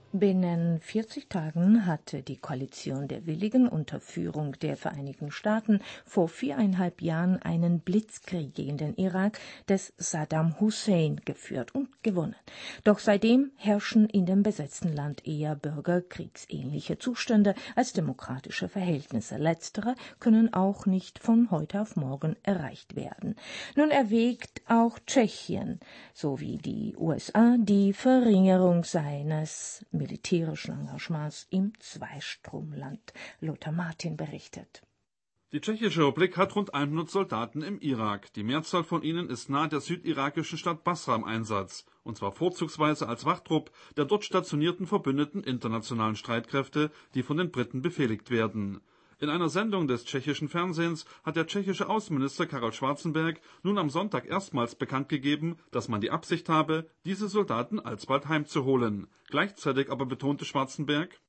Binnen 40 Tagen hatte die Koalition der Willigen unter Führung der Vereinigten Staaten vor 4,5 Jahren einen Blitzkrieg gegen den Irak des Saddam Hussein geführt und gewonnen. Doch seitdem herrschen in dem besetzten Land eher bürgerkriegsähnliche Zustände als demokratische Verhältnisse. Letztere können auch nicht von heute auf morgen erreicht werden. Nun erwägt auch Tschechien sowie die USA die Verringerung seines militärischen Engagements im Zweistromland. Lothar Martin berichtet. Die Tschechische Republik hat rund 100 Soldaten im Irak. Die Mehrzahl von ihnen ist nahe der südirakischen Stadt Basra im Einsatz, und zwar vorzugsweise als Wachtrupp der dort stationierten verbündeten internationalen Streitkräfte, die von den Briten befehligt werden. In einer Sendung des tschechischen Fernsehens hat der tschechische Außenminister Karel Schwarzenberg nun am Sonntag erstmals bekannt gegeben, dass man die Absicht habe, diese Soldaten alsbald heimzuholen. Gleichzeitig aber betonte Schwarzenberg: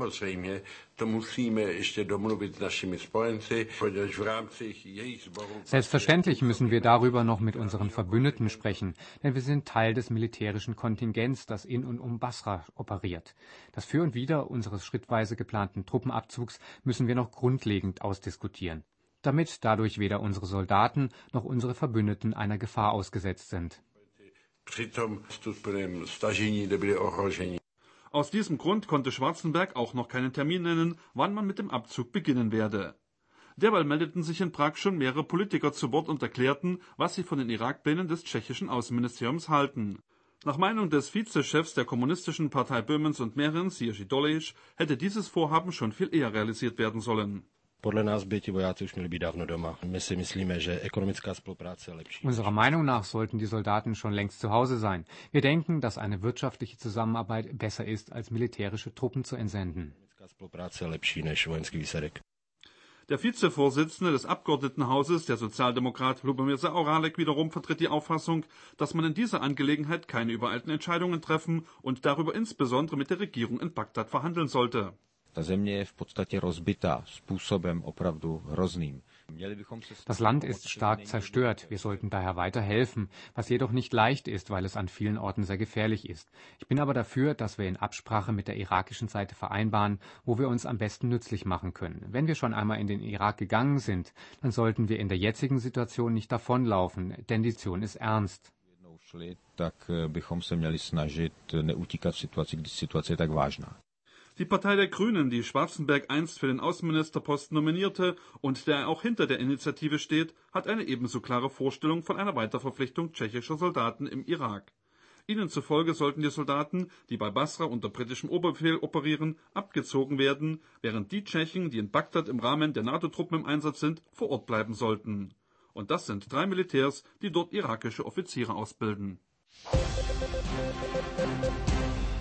Selbstverständlich müssen wir darüber noch mit unseren Verbündeten sprechen, denn wir sind Teil des militärischen Kontingents, das in und um Basra operiert. Das Für und Wider unseres schrittweise geplanten Truppenabzugs müssen wir noch grundlegend ausdiskutieren, damit dadurch weder unsere Soldaten noch unsere Verbündeten einer Gefahr ausgesetzt sind. Aus diesem Grund konnte Schwarzenberg auch noch keinen Termin nennen, wann man mit dem Abzug beginnen werde. Derweil meldeten sich in Prag schon mehrere Politiker zu Wort und erklärten, was sie von den Irakplänen des tschechischen Außenministeriums halten. Nach Meinung des Vizechefs der Kommunistischen Partei Böhmens und Mährens, Jiří Dolejš, hätte dieses Vorhaben schon viel eher realisiert werden sollen. Unserer Meinung nach sollten die Soldaten schon längst zu Hause sein. Wir denken, dass eine wirtschaftliche Zusammenarbeit besser ist, als militärische Truppen zu entsenden. Der Vizevorsitzende des Abgeordnetenhauses, der Sozialdemokrat Lubomir Zaorálek, wiederum vertritt die Auffassung, dass man in dieser Angelegenheit keine übereilten Entscheidungen treffen und darüber insbesondere mit der Regierung in Bagdad verhandeln sollte. Das Land ist stark zerstört. Wir sollten daher weiter helfen, was jedoch nicht leicht ist, weil es an vielen Orten sehr gefährlich ist. Ich bin aber dafür, dass wir in Absprache mit der irakischen Seite vereinbaren, wo wir uns am besten nützlich machen können. Wenn wir schon einmal in den Irak gegangen sind, dann sollten wir in der jetzigen Situation nicht davonlaufen, denn die Situation ist ernst. Die Partei der Grünen, die Schwarzenberg einst für den Außenministerposten nominierte und der auch hinter der Initiative steht, hat eine ebenso klare Vorstellung von einer Weiterverpflichtung tschechischer Soldaten im Irak. Ihnen zufolge sollten die Soldaten, die bei Basra unter britischem Oberbefehl operieren, abgezogen werden, während die Tschechen, die in Bagdad im Rahmen der NATO-Truppen im Einsatz sind, vor Ort bleiben sollten. Und das sind 3 Militärs, die dort irakische Offiziere ausbilden.